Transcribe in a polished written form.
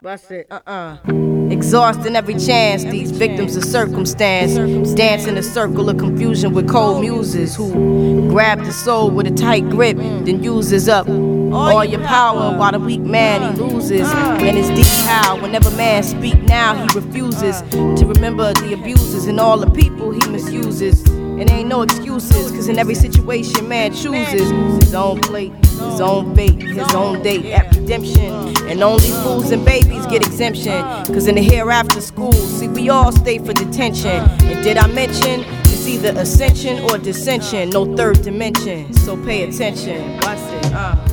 Bust it, Exhausting every chance, these victims of circumstance dance in a circle of confusion with cold muses who grab the soul with a tight grip, then uses up all your power while the weak man he loses. And it's deep how whenever man speak now he refuses to remember the abuses and all the people he misuses. And ain't no excuses, cause in every situation man chooses his own plate, his own fate, his own date at redemption. And only fools and babies get exemption, cause in the hereafter school, see we all stay for detention. And did I mention, it's either ascension or dissension, no third dimension, so pay attention. Watch it,